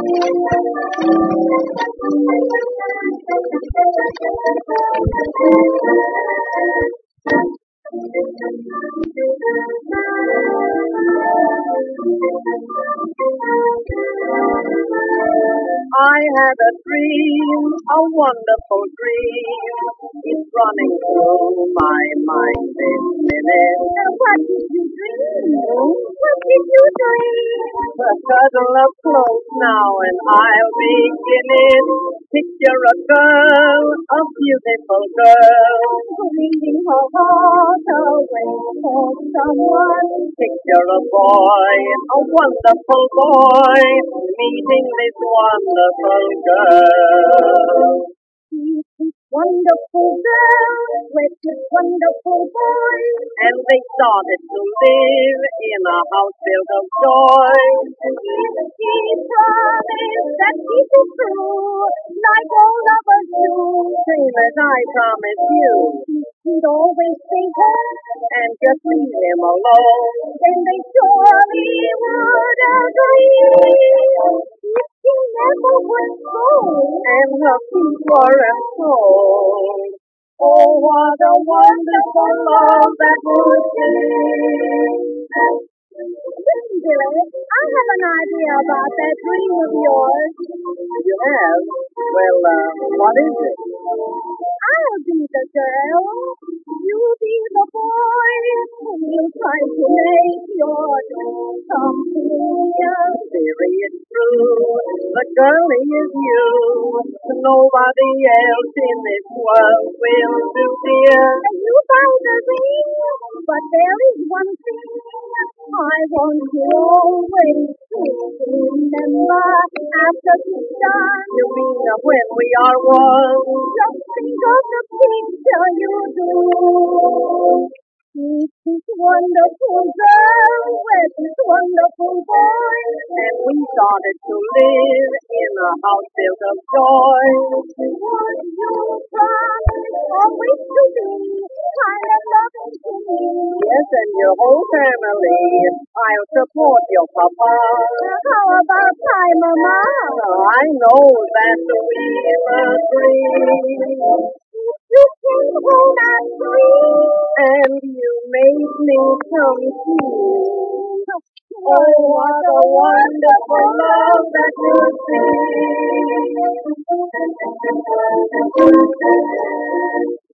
I had a dream, a wonderful dream. It's running through my mind this minute. What did you dream? What did you dream? Cuddle up close now and I'll begin it. Picture a girl, a beautiful girl, Leaving her heart away for someone. Picture a boy, a wonderful boy, meeting this wonderful girl. This wonderful girl with this wonderful boy. And they started to live in a house built of joy. He promised that he would true, like all lovers do. Same as I promised you. He'd always stay home, And just leave him alone. then they surely would agree. If he never would go, And her feet weren't cold. Oh, what a wonderful love that would be. listen, Billy, I have an idea about that dream of yours. You have? Well, what is it? I'll be the girl, you be the boy, and we'll try to make your dream come true. Theory is true. The girl is you. Nobody else in this world will do, dear. And you buy the ring, but there is one thing I want you always to remember. After this time, You mean when we are one? just think of the picture you do. Meet this wonderful girl with this wonderful boy. And we started to live in a house built of joy. Would you promise always to be kind and loving to me? Yes, and your whole family. I'll support your papa. How about my mama? I know that we'll agree. You came home at 3. And you made me come true. Oh, what a wonderful love that would be.